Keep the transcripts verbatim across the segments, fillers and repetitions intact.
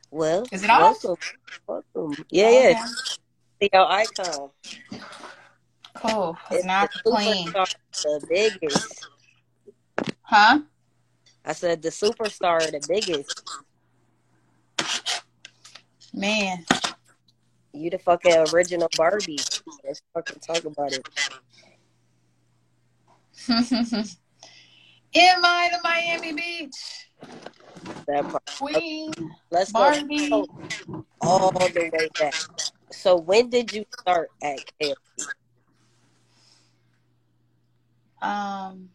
Well, Is it off? welcome, welcome. Yeah, Oh, yeah. okay. See your icon. Cool. Cause It's now I the can clean. superstar, the biggest. Huh? I said the superstar, the biggest. Man. You the fucking original Barbie. Let's fucking talk about it. Am I the Miami Beach That part. Okay, Queen let's go. Let's Barbie? go all the way back. So when did you start at K F C? Um,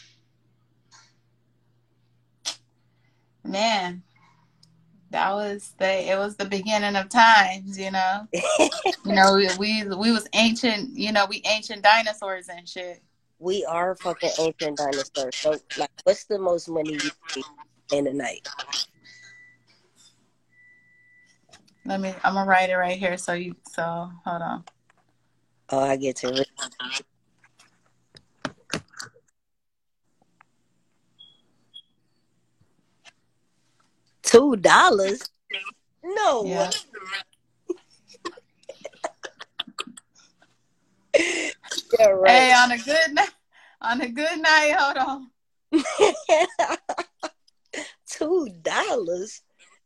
man, that was the it was the beginning of times, you know. You know, we we, we was ancient, you know, we ancient dinosaurs and shit. We are fucking ancient dinosaurs. So, like, what's the most money you made in a night? Let me I'm gonna write it right here so you so hold on. Oh, I get to read. Two dollars? No way. Yeah. Yeah, right. Hey, on a good night on a good night, hold on. Two dollars?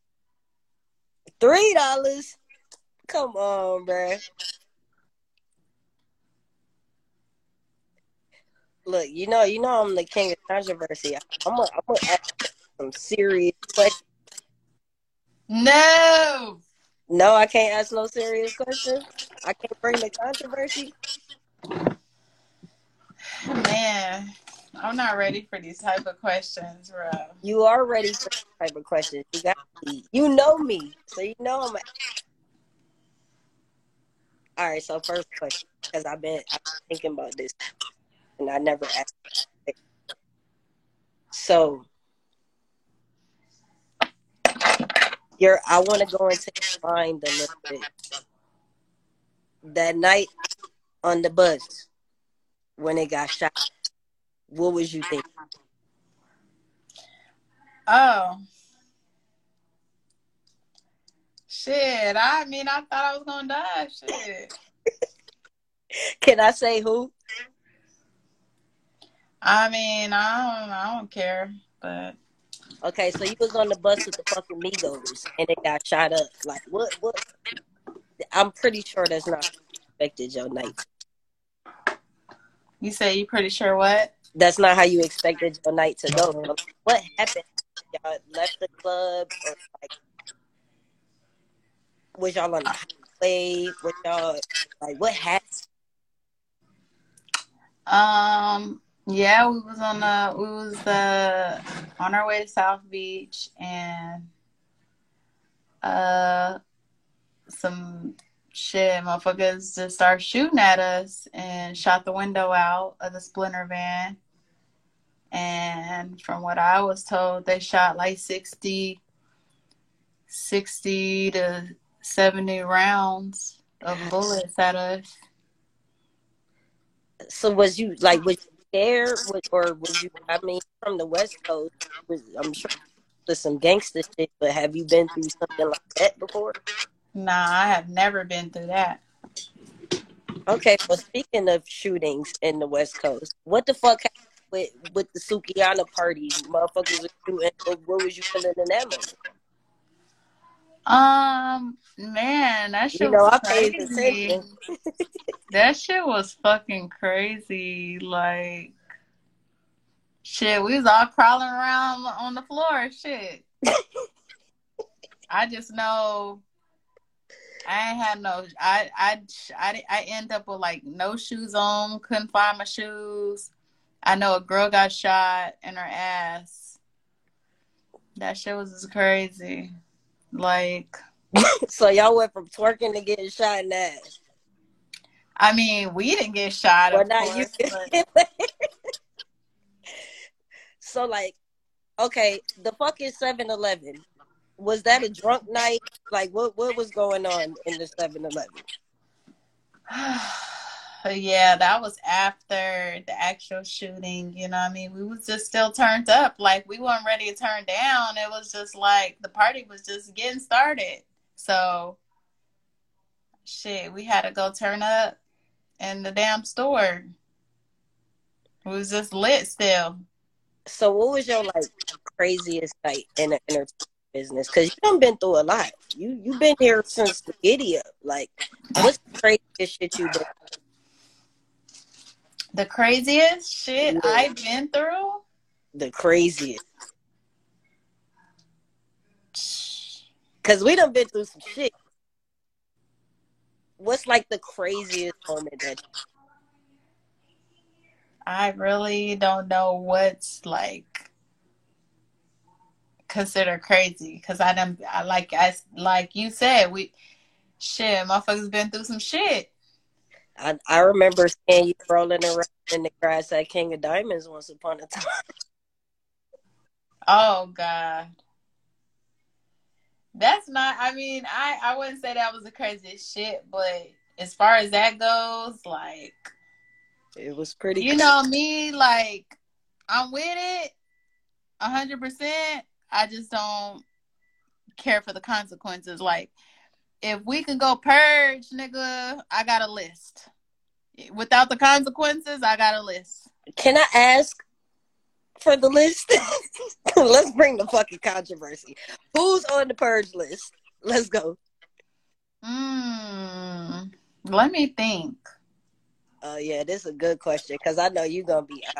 Three dollars? Come on, bruh. Look, you know, you know, I'm the king of controversy. I'm gonna, I'm gonna ask some serious questions. No. No, I can't ask no serious questions. I can't bring the controversy. Man, I'm not ready for these type of questions, bro. You are ready for this type of questions. You got me. You know me, so you know I'm. A... All right. So first question, because I've been, I've been thinking about this, and I never asked. So, you're. I want to go into your mind a little bit. That night on the bus when it got shot, what was you thinking? Oh. Shit. I mean I thought I was gonna die. Shit. Can I say who? I mean, I don't I don't care. But Okay, so you was on the bus with the fucking Migos and it got shot up. Like what? What? I'm pretty sure that's not how you expected your night. you say you pretty sure what? That's not how you expected your night to go. So what happened? Y'all left the club, or like was y'all on the highway? Was y'all like what happened? Um yeah, we was on the we was uh on our way to South Beach and uh some shit motherfuckers just started shooting at us and shot the window out of the Splinter van. And from what I was told, they shot like sixty, sixty to seventy rounds of bullets at us. So was you like was you scared, was, or was you? I mean, from the West Coast, was, I'm sure there's some gangster shit. But have you been through something like that before? Nah, I have never been through that. Okay, well, speaking of shootings in the West Coast, what the fuck happened with with the Sukiana party? Motherfuckers were shooting. What, what was you feeling in that moment? Um, man, that You shit know, was I paid crazy. attention. That shit was fucking crazy. Like, shit, we was all crawling around on the floor. Shit. I just know I ain't had no. I I I I end up with like no shoes on. Couldn't find my shoes. I know a girl got shot in her ass. That shit was just crazy. Like, So y'all went from twerking to getting shot in the ass. I mean, we didn't get shot, Well, of not you. course, but So like, okay, the fucking Seven Eleven, was that a drunk night? Like, what what was going on in the Seven Eleven? Yeah, that was after the actual shooting. You know what I mean? We was just still turned up. Like, we weren't ready to turn down. It was just like the party was just getting started. So, shit, we had to go turn up in the damn store. It was just lit still. So what was your like craziest night in the entertainment business? Because you done been through a lot. You you been here since the giddy up. Like, what's the craziest shit you been? The craziest shit Yeah, I've been through? the craziest. Because we done been through some shit. What's like the craziest moment that I really don't know what's like considered crazy because I done I like I like you said we shit motherfuckers been through some shit. I I remember seeing you rolling around in the grass at King of Diamonds once upon a time. Oh God, that's not. I mean, I I wouldn't say that was the craziest shit, but as far as that goes, like It was pretty. you know me, like I'm with it a hundred percent. I just don't care for the consequences. Like if we can go purge, nigga, I got a list. Without the consequences, I got a list. Can I ask for the list? Let's bring the fucking controversy. Who's on the purge list? Let's go. Hmm. Let me think. Oh uh, yeah, this is a good question because I know you're gonna be.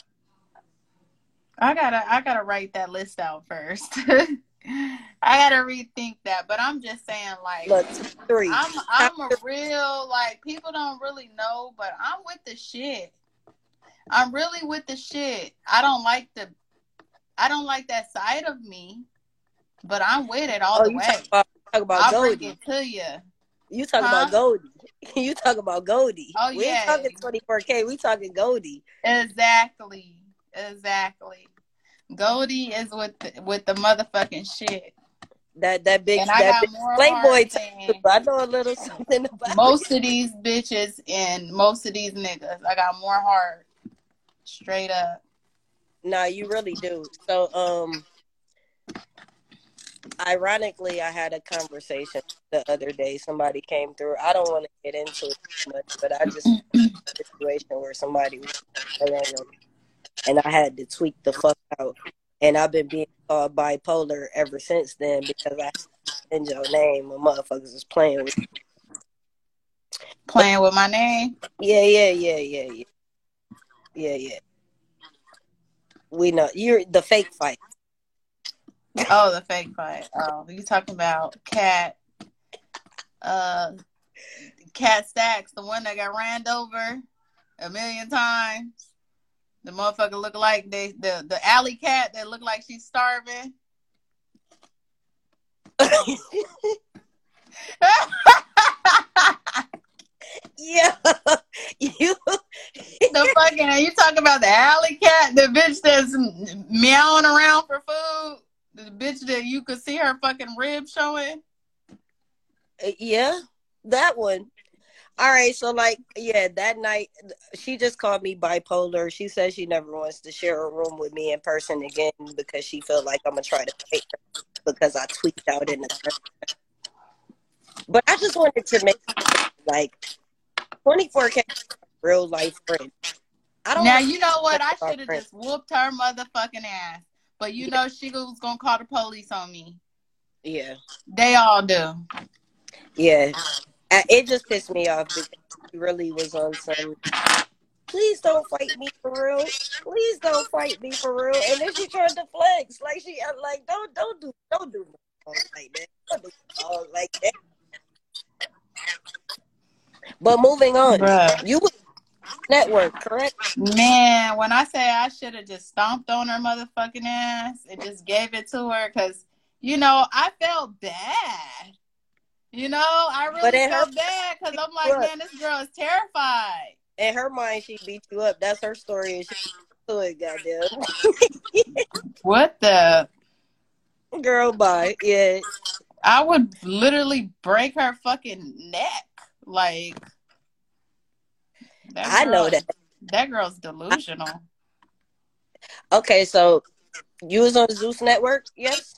I gotta, I gotta write that list out first. I gotta rethink that, but I'm just saying, like, Look, three. I'm, I'm a real like people don't really know, but I'm with the shit. I'm really with the shit. I don't like the, I don't like that side of me, but I'm with it all oh, the you way. Talk about, talk about I'll Goldie. bring it to you. You talk huh? about Goldie. You talk about Goldie. Oh we yeah. ain't talking twenty-four K. We talking Goldie. Exactly. Exactly. Goldie is with the, with the motherfucking shit. That that big and I that got big more Playboy. than I know a little something about most it. of these bitches and most of these niggas. I got more heart. Straight up. Nah, you really do. So, um, ironically, I had a conversation the other day. Somebody came through. I don't want to get into it too much, but I just a situation where somebody was and I had to tweak the fuck out. And I've been being called bipolar ever since then because I send your name when motherfuckers is playing with you. Playing with my name? Yeah, yeah, yeah, yeah, yeah. Yeah, yeah. We know. You're the fake fight. Oh, the fake fight. Oh, you talking about Cat uh Cat Stacks, the one that got ran over a million times. The motherfucker look like they the, the alley cat that look like she's starving. Yeah, you. The fucking you talking about the alley cat, the bitch that's meowing around for food, the bitch that you could see her fucking ribs showing. Yeah, that one. All right, so like, yeah, that night she just called me bipolar. She says she never wants to share a room with me in person again because she felt like I'm gonna try to fight her because I tweaked out in the. But I just wanted to make like twenty-four K real life friend. I don't now like you know what? I should have just whooped her motherfucking ass. But you know she was gonna call the police on me. Yeah, they all do. Yeah, it just pissed me off because she really was on some. Please don't fight me for real. Please don't fight me for real. And then she tried to flex, like she, like don't, don't do, don't do like that. Don't do like that. But moving on, Bruh. You was network, correct? Man, when I say I should have just stomped on her motherfucking ass and just gave it to her, because you know I felt bad. You know, I really felt her, bad because I'm like, man, this girl is terrified. In her mind, she beat you up. That's her story, and she to it, goddamn. What the girl? Bye. Yeah, I would literally break her fucking neck. Like, That I know girl, that. that girl's delusional. Okay, so you was on Zeus Network, yes?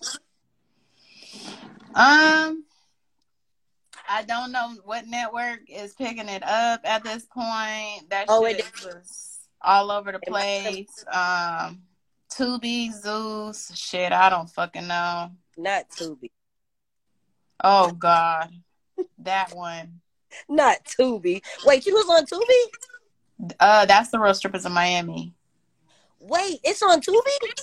Um, I don't know what network is picking it up at this point. That Oh, shit it, was all over the it might have place. Um, Tubi, Zeus, shit, I don't fucking know. not Tubi. Oh God, that one. Not Tubi. Wait, you was on Tubi? Uh, that's the Real Strippers of Miami. Wait, it's on Tubi?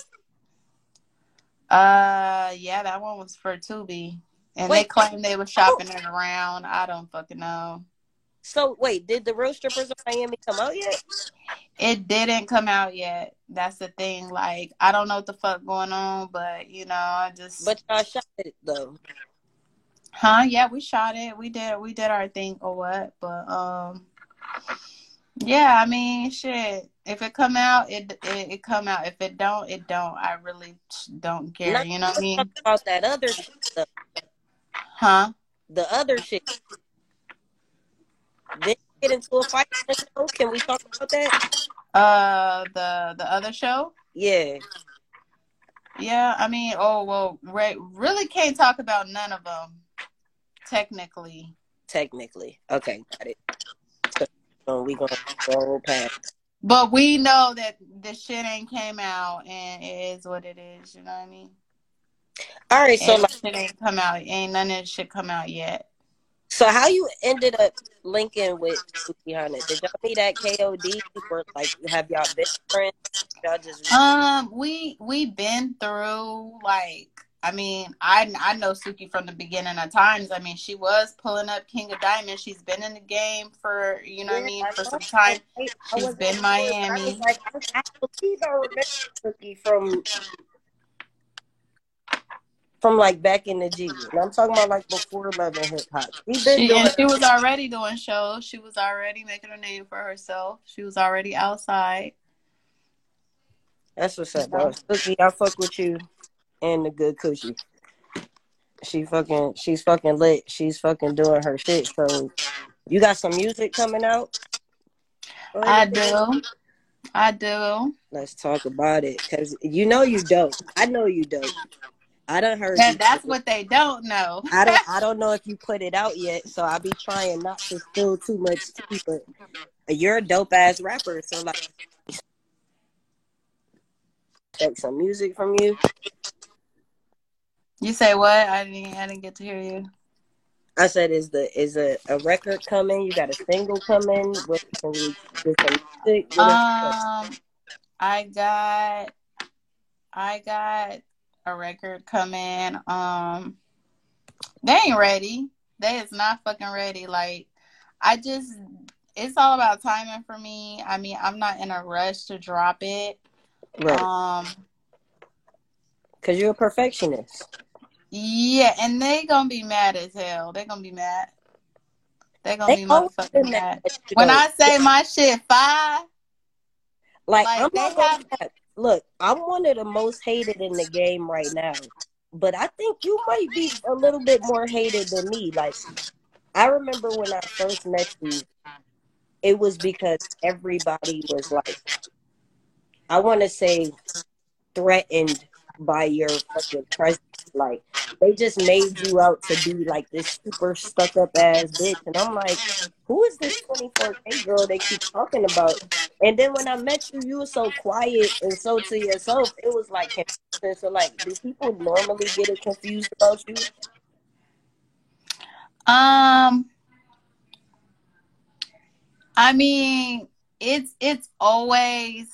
Uh, yeah, that one was for Tubi, and Wait, they claimed they were shopping it around. I don't fucking know. so wait, did the Real Strippers of Miami come out yet? It didn't come out yet. That's the thing. Like, I don't know what the fuck going on, but you know, I just. But y'all shot it though. Huh? Yeah, we shot it. We did. We did our thing or what? But um, yeah. I mean, shit. If it come out, it it, it come out. If it don't, it don't. I really don't care. Not You know what I mean? about that other shit though. Huh? The other shit. Did you get into a fight on the show? Can we talk about that? Uh, the the other show. Yeah. Yeah. I mean, oh well. Ray, really can't talk about none of them. Technically. Technically. Okay, got it. So we gonna go past. But we know that the shit ain't came out, and it is what it is. You know what I mean? All right, so And like, shit ain't come out. Ain't none of this shit come out yet. so how you ended up linking with Suki Honey? Did y'all meet at K O D or like have y'all been friends? Y'all just Um, we we been through like. I mean, I I know Suki from the beginning of times. I mean, she was pulling up King of Diamonds. She's been in the game for, you know what I mean, for some time. She's been Miami. I was like, I, I believe I remember Suki from from like back in the G. And I'm talking about like before Love and Hip Hop. She been She, doing and she was already doing shows. She was already making a name for herself. She was already outside. That's what's up, bro. Suki, I fuck with you and the good coochie. She fucking, she's fucking lit. She's fucking doing her shit. So, you got some music coming out? I do. I do. Let's talk about it, cause you know you dope. I know you dope. I done heard That, you. that's what they don't know. I don't. I don't know if you put it out yet, so I'll be trying not to spill too much tea. But you're a dope ass rapper, so like, take some music from you. You say what? I didn't. I didn't get to hear you. I said, is the is a, a record coming? You got a single coming? What can we get some music? What Um, I got, I got a record coming. Um, they ain't ready. They is not fucking ready. Like, I just, it's all about timing for me. I mean, I'm not in a rush to drop it. right? Um, Cause you're a perfectionist. yeah, and they gonna be mad as hell. They gonna be mad. They gonna They be always motherfucking been mad. mad. When I say my shit fire, like, like I'm they not gonna have. cap. Look, I'm one of the most hated in the game right now, but I think you might be a little bit more hated than me. Like, I remember when I first met you, it was because everybody was like, I want to say, threatened by your fucking presence. Like, they just made you out to be like this super stuck up ass bitch. And I'm like, who is this twenty-four K girl they keep talking about? And then when I met you, you were so quiet and so to yourself. It was like confusion. So, like, do people normally get it confused about you? Um, I mean, it's it's always,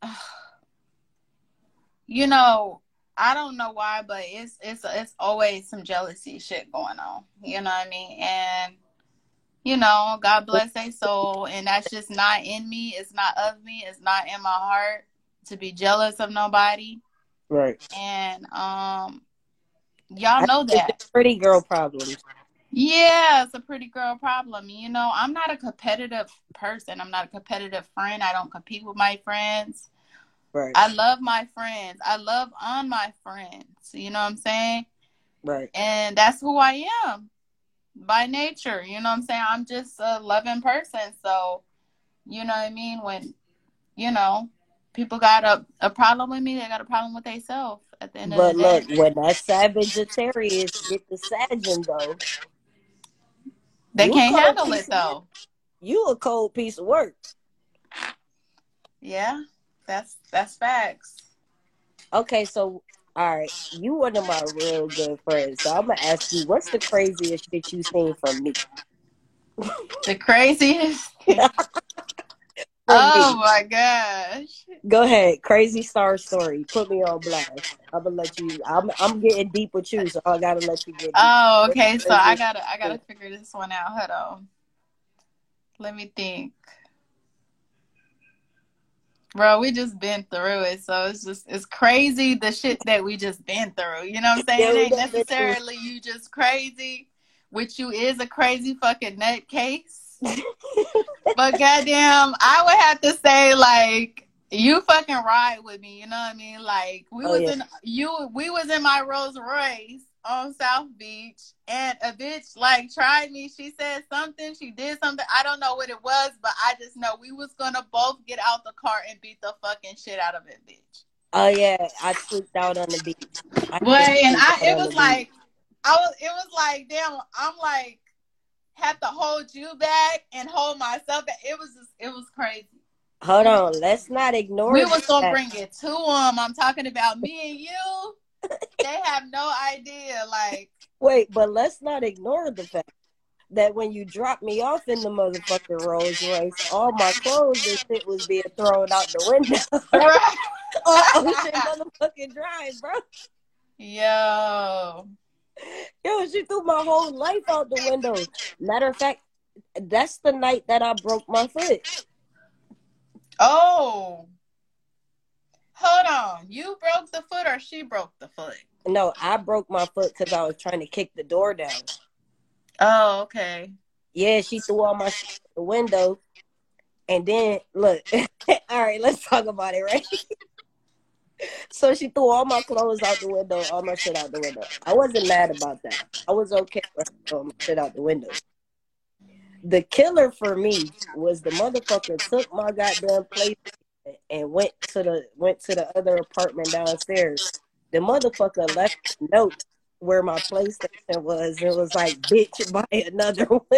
you know, I don't know why, but it's it's it's always some jealousy shit going on. You know what I mean? And you know, God bless their soul, and that's just not in me. It's not of me. It's not in my heart to be jealous of nobody. Right. And um, y'all know that. Pretty girl problems. Yeah, it's a pretty girl problem. You know, I'm not a competitive person. I'm not a competitive friend. I don't compete with my friends. Right. I love my friends. I love on my friends. You know what I'm saying? Right. And that's who I am by nature. You know what I'm saying? I'm just a loving person. So You know what I mean? When, you know, people got a, a problem with me, they got a problem with themselves at the end of the But day. look, when that Sagittarius get the Sagin though, They you a can't cold handle piece it of work. though. You a cold piece of work. Yeah, that's that's facts. Okay, so all right, you one of my real good friends. So I'm gonna ask you, what's the craziest shit you seen from me? The craziest. From Oh me. my gosh. Go ahead, crazy star story. Put me on blast. I'm gonna let you. I'm I'm getting deep with you, so I gotta let you get deep. Oh, What's the okay. So I craziest gotta I story? gotta figure this one out. Hold on. Let me think. Bro, we just been through it. So it's just it's crazy the shit that we just been through. You know what I'm saying? Yeah, It we ain't done been through. necessarily you just crazy, which you is a crazy fucking nutcase. But goddamn, I would have to say like you fucking ride with me, you know what I mean? Like we Oh was yeah. in you we was in my Rolls Royce on South Beach and a bitch like tried me. She said something, she did something. I don't know what it was, but I just know we was gonna both get out the car and beat the fucking shit out of it, bitch. Oh yeah. I tweaked out on the beach. I Boy, did and tweak I out it on the was beach. like I was it was like damn, I'm like had to hold you back and hold myself back. It was just it was crazy. Hold on. Let's not ignore We the was gonna fact. bring it to them. I'm talking about me and you. They have no idea. Like, Wait, but let's not ignore the fact that when you dropped me off in the motherfucking Rolls Royce, all my clothes and shit was being thrown out the window. right? On Ocean motherfucking Drive, bro. Yo. Yo, she threw my whole life out the window. Matter of fact, that's the night that I broke my foot. Oh. Hold on. You broke the foot or she broke the foot? No, I broke my foot because I was trying to kick the door down. Oh, okay. Yeah, she threw all my shit out the window. And then, look. All right, let's talk about it, right? So she threw all my clothes out the window, all my shit out the window. I wasn't mad about that. I was okay with throwing my shit out the window. The killer for me was the motherfucker took my goddamn place and went to the went to the other apartment downstairs. The motherfucker left a note where my PlayStation was. It was like, bitch, buy another one.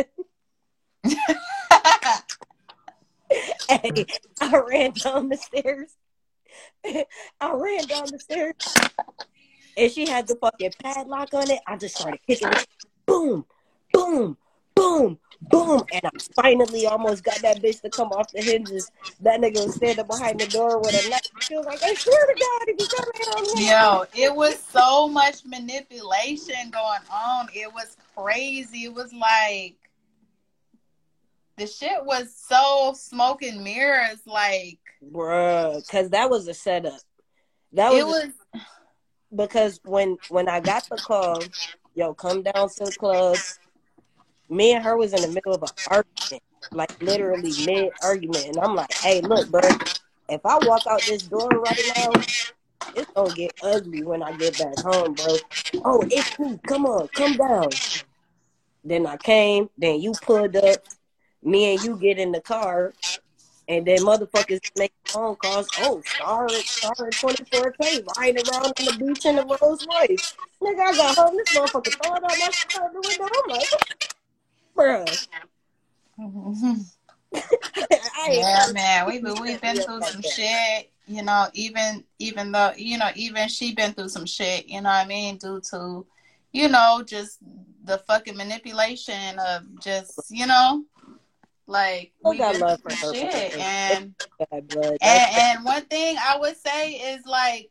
Hey, I ran down the stairs. I ran down the stairs. And she had the fucking padlock on it. I just started kicking it. Boom, boom, boom, boom. And I finally almost got that bitch to come off the hinges. That nigga was standing behind the door with a knife. He was like, I swear to God, if you come here, I'm gonna Yo, it was so much manipulation going on. It was crazy. It was like the shit was so smoke and mirrors. Like, bruh, because that was a setup. That was, it was a, because when when I got the call, yo, come down to the club. Me and her was in the middle of an argument, like literally mid argument, and I'm like, hey, look, bro, if I walk out this door right now, it's gonna get ugly when I get back home, bro. Oh, it's me. Come on, come down. Then I came. Then you pulled up. Me and you get in the car. And then motherfuckers make phone calls. Oh, star, star twenty-four K riding around on the beach in the Rolls Royce. Nigga, I got home. This motherfucker throwing out my shit out the window. I'm like, bruh. I ain't yeah, never man. We you we've set me been up through like some that. shit. You know, even even though you know, even she been through some shit. You know what I mean? Due to, you know, just the fucking manipulation of just you know, like Still we've got been love through for some her, shit. man. It's And bad blood. That's and and one thing I would say is like,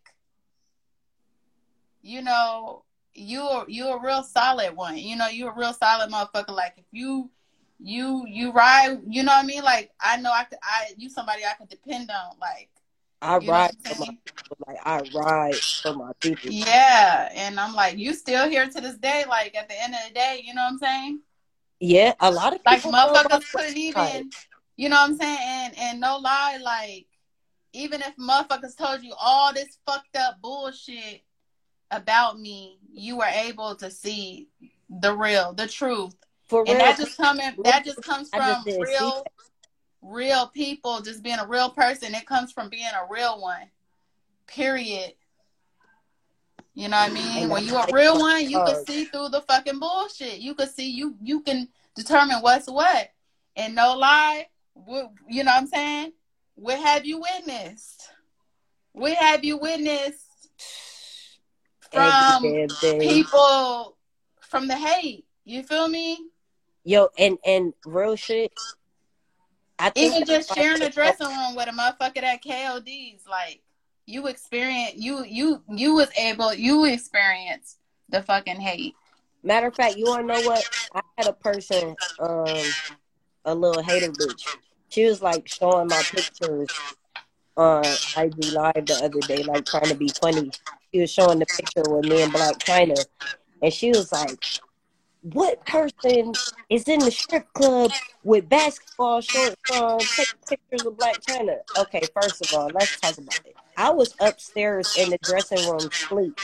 you know, you you a real solid one. You know, you a real solid motherfucker. Like if you you you ride, you know what I mean? Like I know I could I you somebody I could depend on. Like, I you know ride what I'm for my saying? people. Like I ride for my people. Yeah. And I'm like, you still here to this day, like at the end of the day, you know what I'm saying? Yeah, a lot of Like people know my motherfuckers couldn't side. even, you know what I'm saying? And and no lie, like even if motherfuckers told you all this fucked up bullshit about me, you were able to see the real, the truth. For And real, that 'cause just coming maybe that just comes I just from didn't see real that. real people, just being a real person. It comes from being a real one. Period. You know what I mean? And When that's you a like real my one, you can dog. see through the fucking bullshit. You can see you you can determine what's what. And no lie, what, you know what I'm saying? What have you witnessed? What have you witnessed Every from damn thing. people from the hate? You feel me? Yo, and and real shit. I think Even that's just why sharing a it's so. dressing room with a motherfucker at K O D's, like you experience, you you you was able, you experienced the fucking hate. Matter of fact, you wanna know what? I had a person, um, a little hater bitch. She was like showing my pictures on I G Live the other day, like trying to be funny. She was showing the picture with me and Black China, and she was like, "What person is in the strip club with basketball shorts on, taking pictures with Black China?" Okay, first of all, let's talk about it. I was upstairs in the dressing room sleep,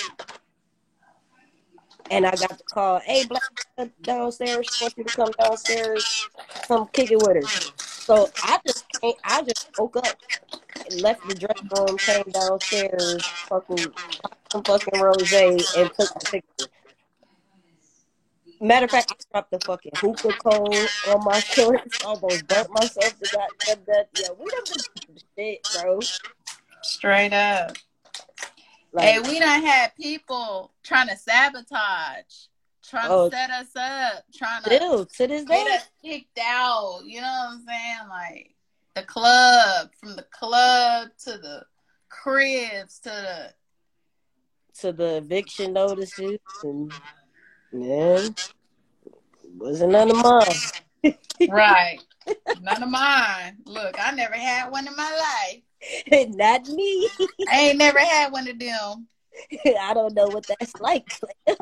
and I got the call, "Hey, Black China downstairs. She wants you to come downstairs, come kick it with her." So I just came, I just woke up, left the dressing room, came downstairs, fucking popped some fucking rose, and took the picture. Matter of fact, I dropped the fucking hookah cone on my shorts, almost burnt myself to goddamn death. Yeah, we done been through some shit, bro. Straight up. Hey, Like, we done had people trying to sabotage, trying to oh, set us up, trying to still to this get day, us kicked out. You know what I'm saying? Like the club, from the club to the cribs to the to the eviction notices, and man, wasn't none of mine. right. None of mine. Look, I never had one in my life. Not me. I ain't never had one of them. I don't know what that's like.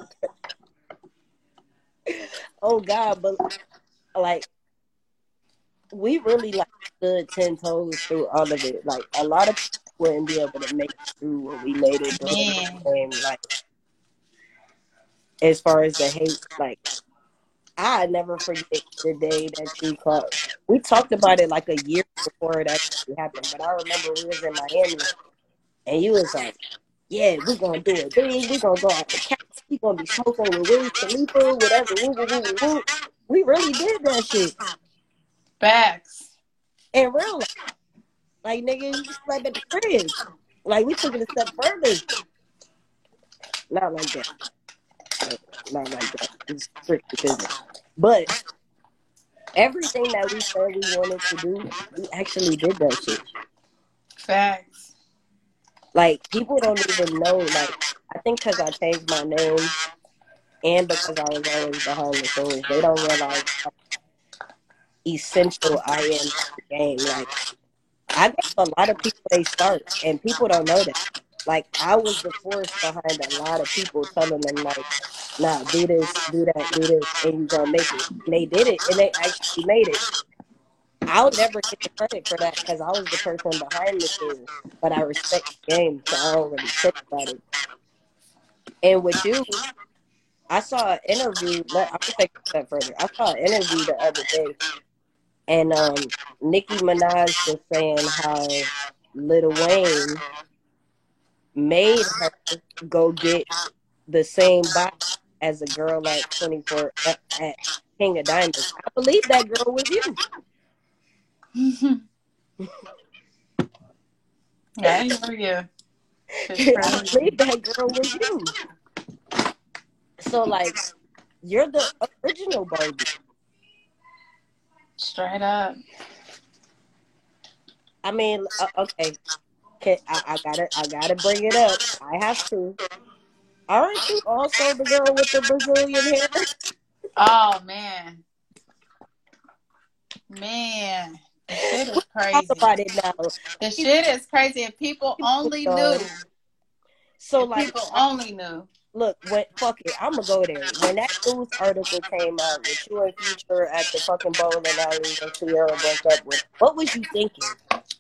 Oh God, but like we really like stood ten toes through all of it. Like a lot of people wouldn't be able to make it through what we made it through. Man. And like as far as the hate, like I never forget the day that you called. We talked about it like a year before it actually happened, but I remember we was in Miami and you was like, "Yeah, we're gonna do it big. We're gonna go out to Cats. We're gonna be smoking with Wiz Khalifa, whatever. Woo, woo, woo, woo." We really did that shit. Facts. In real life. Like, nigga, you slept at the crib. Like, we took it a step further. Not like that. Not like that. It's strictly business. But everything that we said we wanted to do, we actually did that shit. Facts. Like, people don't even know. Like, I think because I changed my name and because I was always behind the scenes, they don't realize how essential I am to the game. Like, I gave a lot of people they start, and people don't know that. Like, I was the force behind a lot of people telling them, like, nah, do this, do that, do this, and you're going to make it. And they did it, and they actually made it. I'll never get the credit for that because I was the person behind the scenes, but I respect the game, so I don't really trip about it. And with you, I saw an interview. Let, I'm going to take it a step further. I saw an interview the other day, and um, Nicki Minaj was saying how Lil Wayne made her go get the same body as a girl at twenty-four at, at King of Diamonds. I believe that girl was you. I hear you. I believe that girl was you. So, like, you're the original Barbie. Straight up. I mean, uh, okay, okay I, I gotta, I gotta bring it up. I have to. Aren't you also the girl with the Brazilian hair? Oh man, man, the shit is crazy. Talk about it now. The shit is crazy. If people only knew. So, if like, people only knew. Look, when fuck it, I'm gonna go there. When that news article came out with you and Future at the fucking bowling alley and Sierra broke up with, what was you thinking?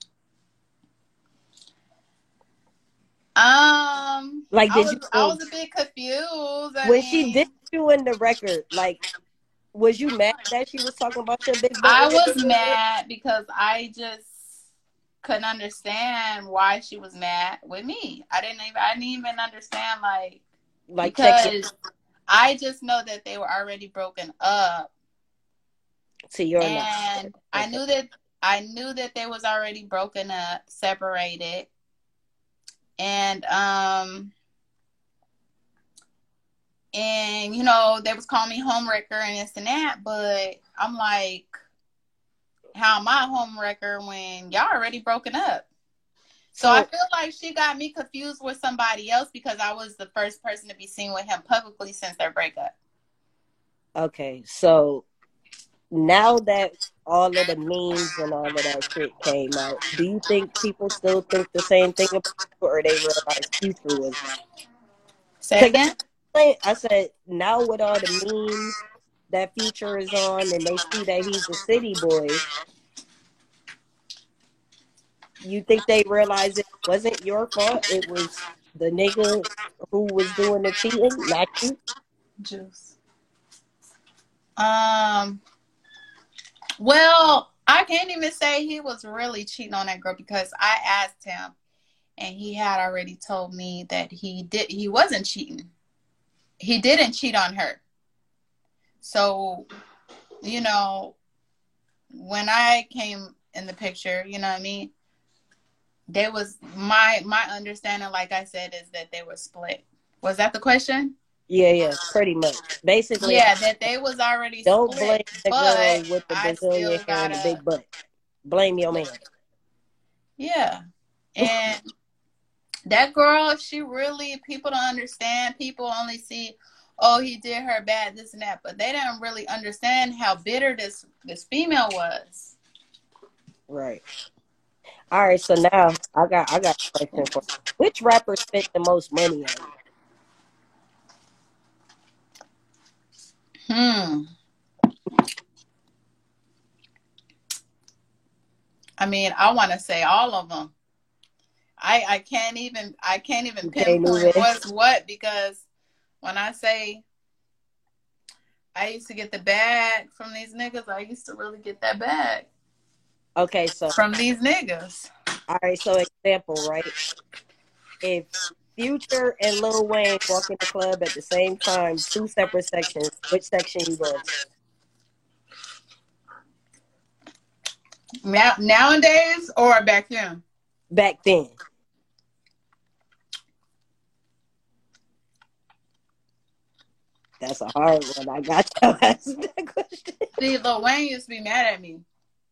Um, like, did I was you? I was a bit confused. I when mean, she did you in the record, like, Was you mad that she was talking about your big butt? I With your was big butt? mad because I just couldn't understand why she was mad with me. I didn't even I didn't even understand like Like check because I just know that they were already broken up. to your knowledge. And I Okay. knew that I knew that they was already broken up, separated. And um and you know, they was calling me homewrecker and this and that, but I'm like, how am I a homewrecker when y'all already broken up? So, so I feel like she got me confused with somebody else because I was the first person to be seen with him publicly since their breakup. Okay, so now that all of the memes and all of that shit came out, do you think people still think the same thing about you, or they realize Future was? Say again? I said, now with all the memes that Future is on, and they see that he's a city boy, you think they realize it wasn't your fault? It was the nigga who was doing the cheating, not you? Juice. Um. Well, I can't even say he was really cheating on that girl because I asked him, and he had already told me that he did. He wasn't cheating. He didn't cheat on her. So, you know, when I came in the picture, you know what I mean? There was my my understanding, like I said, is that they were split. Was that the question? Yeah, yeah, pretty much. Basically, yeah, that they was already don't split, blame the but girl with the I Brazilian still hair and the gotta, big butt. Blame your man. Yeah, and that girl, she really, people don't understand. People only see, oh, he did her bad, this and that, but they didn't really understand how bitter this this female was. Right. All right, so now I got I got a question for you. Which rapper spent the most money on you? Hmm. I mean, I want to say all of them. I I can't even I can't even You pinpoint can't even. what's what because when I say I used to get the bag from these niggas, I used to really get that bag. Okay, so from these niggas. All right, so example, right? If Future and Lil Wayne walk in the club at the same time, two separate sections, which section you going to? Now, nowadays or back then? Back then. That's a hard one. I got to ask that question. See, Lil Wayne used to be mad at me.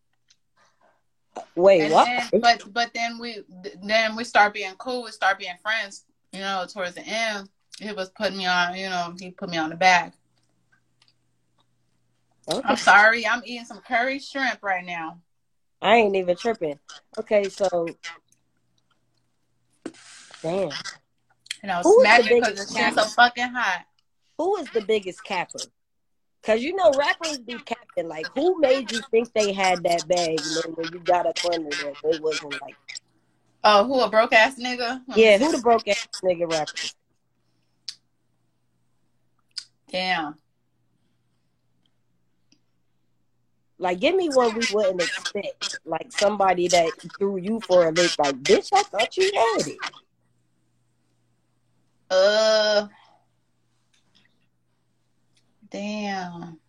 Wait, and what? Then, but but then we then we start being cool. We start being friends. You know, towards the end, he was putting me on. You know, he put me on the back. Okay. I'm sorry. I'm eating some curry shrimp right now. I ain't even tripping. Okay, so damn. And I was smacking because the shit's so fucking hot. Who is the biggest capper? Because, you know, rappers be capping. Like, who made you think they had that bag? And then when you got up under them, it wasn't like. Oh, who a broke ass nigga? Let yeah, who the broke ass nigga rappers? Damn. Like, give me one we wouldn't expect. Like, somebody that threw you for a loop. Like, bitch, I thought you had it. Uh. Damn.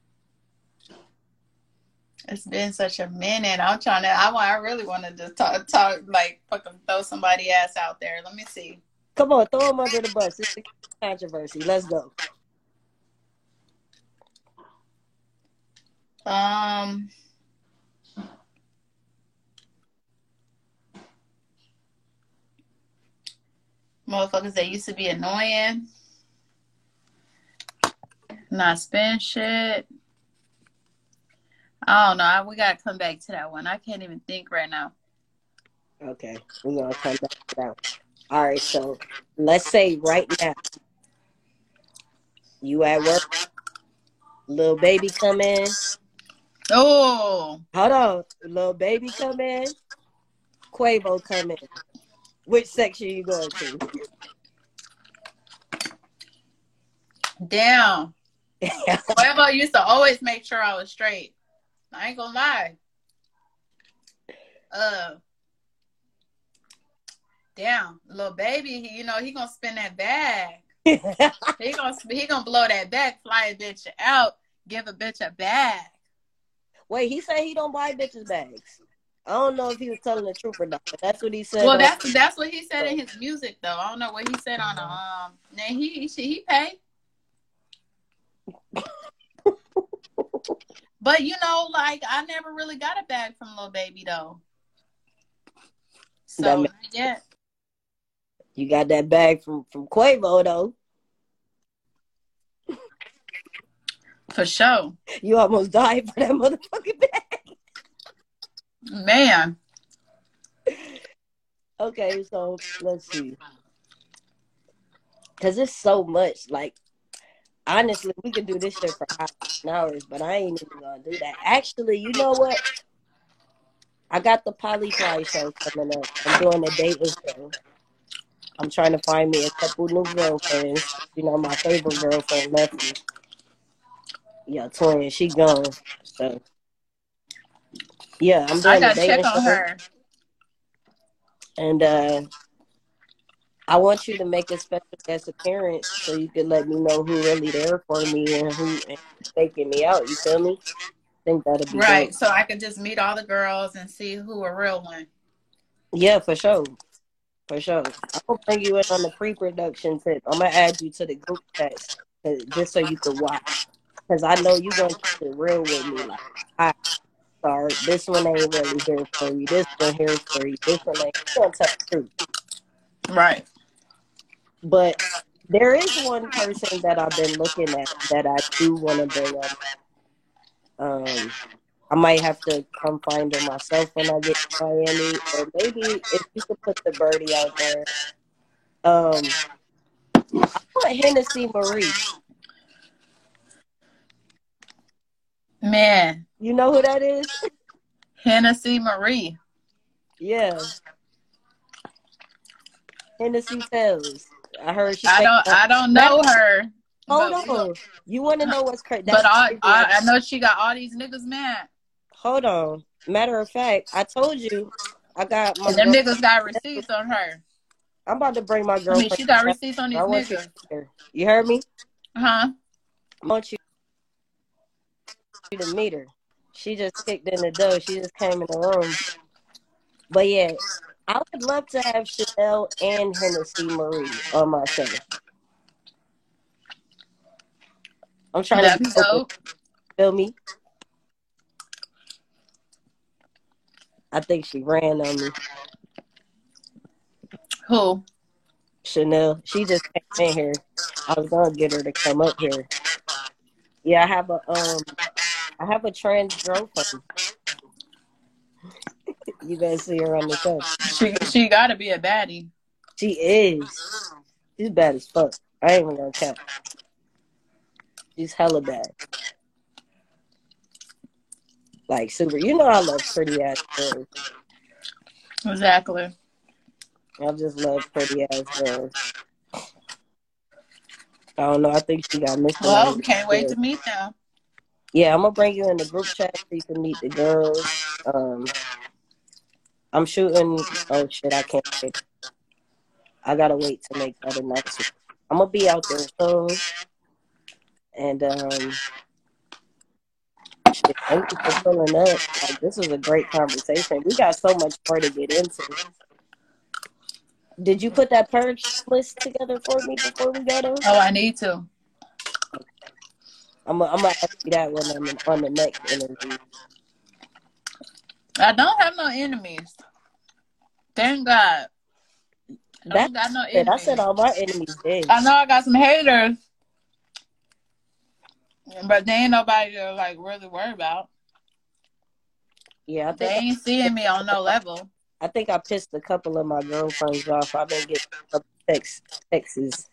It's been such a minute. I'm trying to. I want. I really want to just talk, talk, like fucking throw somebody ass out there. Let me see. Come on, throw them under the bus. It's a controversy. Let's go. Um. Motherfuckers that used to be annoying. Not spend shit. I don't know. We gotta come back to that one. I can't even think right now. Okay, we're gonna come back to that one. All right, so let's say right now you at work, little baby come in. Oh, hold on, little baby come in, Quavo come in. Which section you going to? Damn. Quavo used to always make sure I was straight. I ain't gonna lie. Uh, damn, little baby, he, you know he gonna spin that bag. he gonna he gonna blow that bag, fly a bitch out, give a bitch a bag. Wait, he said he don't buy bitches bags. I don't know if he was telling the truth or not, but that's what he said. Well, On- that's that's what he said in his music, though. I don't know what he said on the um. Now he he he pay. But you know, like I never really got a bag from Lil Baby though. So not yet. You got that bag from from Quavo though. For sure. You almost died for that motherfucking bag. Man. Okay, so let's see. Cause it's so much. Like, honestly, we could do this shit for hours, but I ain't even gonna do that. Actually, you know what? I got the Polyfly show coming up. I'm doing a dating show. I'm trying to find me a couple new girlfriends. You know, my favorite girlfriend left me. Yeah, twin, she gone. So yeah, I'm doing I gotta a dating check on show. her. And uh I want you to make a special guest appearance so you can let me know who really there for me and who and taking me out. You feel me? I think that'd be right. dope. So I can just meet all the girls and see who a real one. Yeah, for sure. For sure. I'm gonna bring you in on the pre-production tip. I'm gonna add you to the group text just so you can watch. Cause I know you gonna keep it real with me. Like, I start this one ain't really here for you. This one here for you. This one ain't. You gonna tell the truth. Right. But there is one person that I've been looking at that I do want to bring up. Um, I might have to come find her myself when I get to Miami, or maybe if you could put the birdie out there. Um, I want Hennessy Marie. Man. You know who that is? Hennessy Marie. Yeah. Hennessy Tales. I heard she. I don't. I don't know her. Hold but, on. You want to know what's crazy? But I, I, I know she got all these niggas mad. Hold on. Matter of fact, I told you I got my. And them girl- niggas got receipts on her. I'm about to bring my girlfriend. I mean, she got receipts on these I want niggas. You, you heard me? Huh? I want you to meet her. She just kicked in the door. She just came in the room. But yeah, I would love to have Chanel and Hennessy Marie on my show. I'm trying That'd to be dope. Feel me? I think she ran on me. Who? Chanel. She just came in here. I was gonna get her to come up here. Yeah, I have a um I have a trans girlfriend. You guys see her on the show. She she gotta be a baddie. She is. She's bad as fuck. I ain't even gonna cap. She's hella bad. Like super. You know I love pretty ass girls. Exactly. I just love pretty ass girls. I don't know. I think she got missed. Well, can't wait to meet them. Yeah, I'm gonna bring you in the group chat so you can meet the girls. Um, I'm shooting. Oh shit! I can't wait. I gotta wait to make that announcement. I'm gonna be out there soon. And um, shit, thank you for pulling up. Like, this was a great conversation. We got so much more to get into. Did you put that purge list together for me before we go to? Oh, I need to. Okay. I'm gonna I'm gonna ask you that one on the, on the next interview. I don't have no enemies. Thank God. I don't got no enemies. I said all my enemies dead. I know I got some haters, but they ain't nobody to like really worry about. Yeah, I they ain't I, seeing me on no level. I think I pissed a couple of my girlfriends off. I've been getting a text, texts.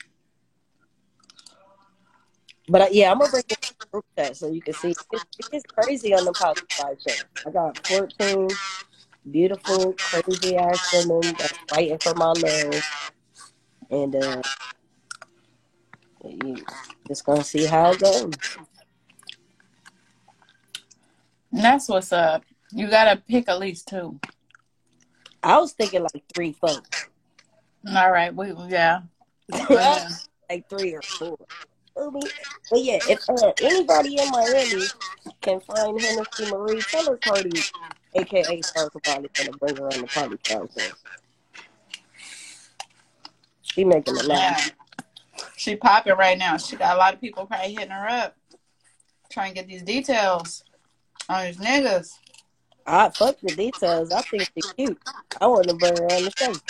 But uh, yeah, I'm gonna bring it to the group chat so you can see. It, it gets crazy on the Polyfly show. I got fourteen beautiful, crazy ass women that's fighting for my love, and uh, You just gonna see how it goes. And that's what's up. You gotta pick at least two. I was thinking like three, four. All right, we yeah. Well, Like three or four. But yeah, if uh, anybody in Miami can find Hennessy Marie, tell her Cardi, aka Sparkle Body, gonna bring her on the Party podcast. She making it yeah. laugh. She popping right now. She got a lot of people probably hitting her up, trying to get these details on these niggas. I fuck the details. I think she's cute. I want to bring her on the show.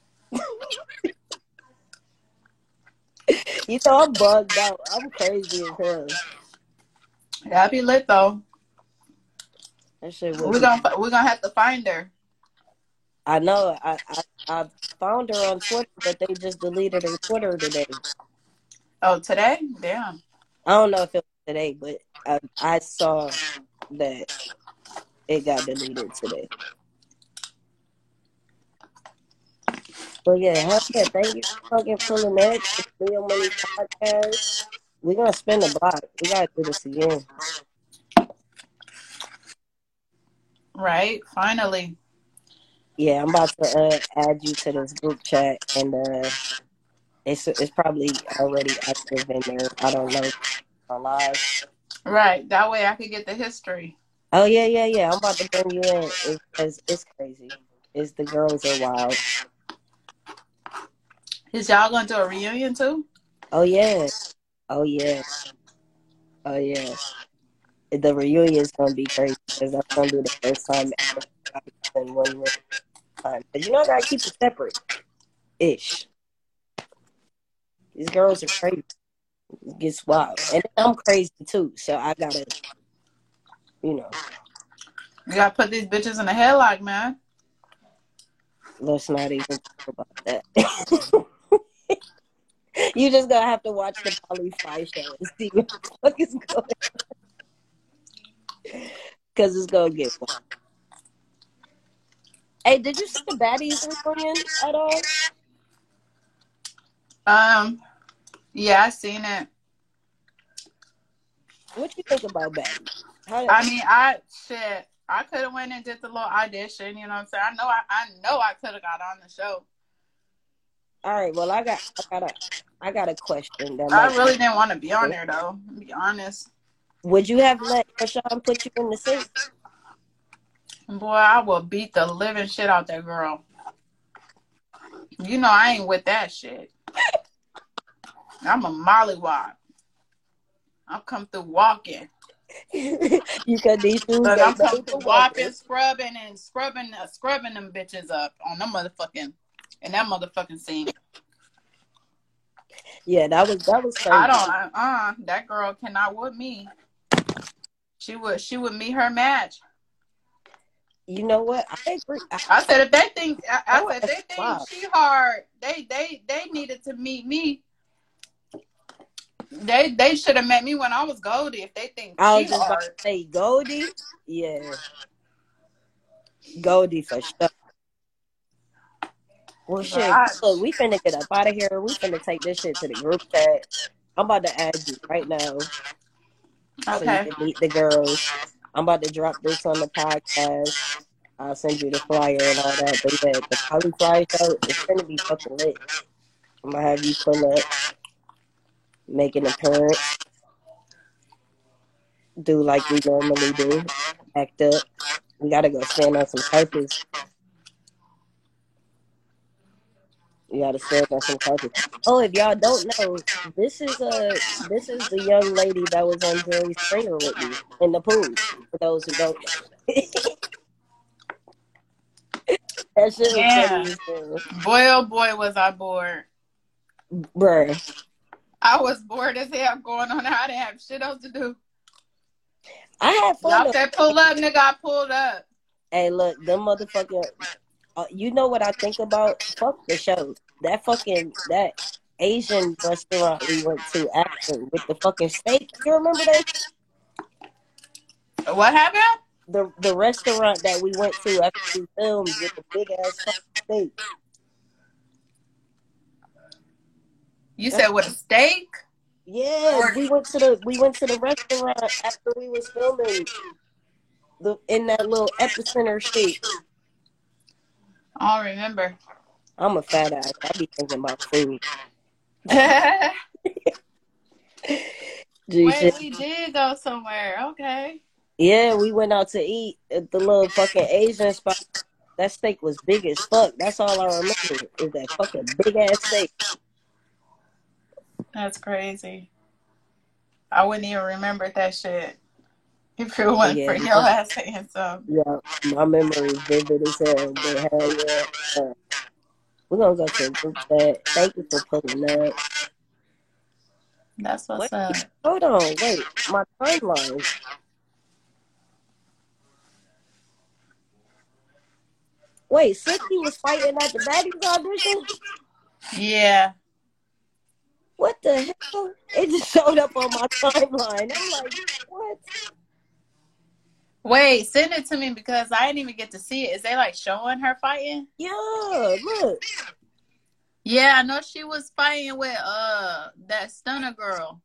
You know, I'm bugged out. I'm crazy as hell. That'd be lit though. That shit We're gonna we're gonna have to find her. I know. I, I I found her on Twitter, but they just deleted her Twitter today. Oh, today? Damn. I don't know if it was today, but I, I saw that it got deleted today. But yeah, hell yeah, thank you for fucking pulling that. It's Real Money Podcast. We're gonna spin the block. We gotta do this again. Right, finally. Yeah, I'm about to uh, add you to this group chat, and uh, it's it's probably already active in there. I don't know. Live. Right, that way I could get the history. Oh yeah, yeah, yeah. I'm about to bring you in. It's it's, it's crazy. It's the girls are wild. Is y'all gonna do a reunion too? Oh yeah, oh yeah, oh yeah. The reunion is gonna be crazy because that's gonna be the first time ever in one time. But you know, I gotta keep it separate, ish. These girls are crazy. It gets wild, and I'm crazy too. So I gotta, you know. You gotta put these bitches in a headlock, man. Let's not even talk about that. You just gonna have to watch the Polly Five show and see what the fuck is going on. Because it's gonna get wild. Hey, did you see the Baddies reunion at all? Um, yeah, I seen it. What you think about Baddies? How I mean, I shit. I could have went and did the little audition. You know what I'm saying? I know. I, I know. I could have got on the show. All right. Well, I got. I got a. I got a question. That I really didn't want to be on there though. To be honest. Would you have let Krishan put you in the sink? Boy, I will beat the living shit out that girl. You know I ain't with that shit. I'm a mollywop. I'll come through walking. You got these shoes. But I'm coming through whopping, scrubbing, and scrubbing, uh, scrubbing them bitches up on them motherfucking, in that motherfucking scene. Yeah, that was that was crazy. I don't. Uh, that girl cannot with me. She would. She would meet her match. You know what? I agree. I, I said if they think, I, I oh, said they think wow. she hard. They they they needed to meet me. They they should have met me when I was Goldie. If they think I was she just hard. about to say Goldie. Yeah, Goldie for sure. Well, shit. I, Look, we finna get up out of here. We finna take this shit to the group chat. I'm about to add you right now. okay. So you can meet the girls. I'm about to drop this on the podcast. I'll send you the flyer and all that. But yeah, the Polly Fly show is gonna be fucking lit. I'm gonna have you pull up, make an appearance, do like we normally do, act up. We gotta go stand on some carpets. You gotta stand on some carpets. Oh, if y'all don't know, this is a this is the young lady that was on Jerry Springer with me in the pool. For those who don't know. That shit was yeah. funny as hell. Boy, oh boy, was I bored. Bruh. I was bored as hell going on. I didn't have shit else to do. I had fun. Y'all said pull up, nigga. I pulled up. Hey, look, them motherfucking. Uh, you know what I think about? Fuck the show. That fucking that Asian restaurant we went to after with the fucking steak. You remember that? What happened? The the restaurant that we went to after we filmed with the big ass fucking steak. You said with a steak? Yeah, we went to the we went to the restaurant after we was filming the in that little epicenter shit. I don't remember. I'm a fat ass. I be thinking about food. Gee, Wait, shit. we did go somewhere. Okay. Yeah, we went out to eat at the little fucking Asian spot. That steak was big as fuck. That's all I remember is that fucking big ass steak. That's crazy. I wouldn't even remember that shit if it Oh wasn't yeah, for your my, ass saying something. yeah, my memory is vivid as hell. But hell yeah, uh, we're gonna go to a group chat. Thank you for pulling up. That's Wait, what's up. hold on, wait, my timeline. Wait, Sixty was fighting at the Baddies audition? Yeah. What the hell? It just showed up on my timeline. I'm like, what? Wait, send it to me because I didn't even get to see it. Is they like showing her fighting? Yeah, look. Yeah, I know she was fighting with uh that stunner girl.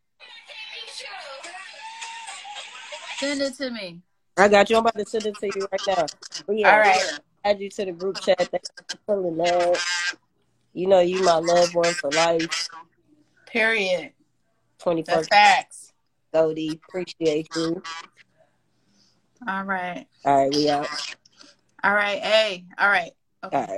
Send it to me. I got you. I'm about to send it to you right now. But yeah, All right. add you to the group chat. Thanks for pulling up. You know, you my loved one for life. Period. twenty-first. That's facts. Cody, appreciate you. All right. All right, we out. All right. Hey. All right. Okay. All right.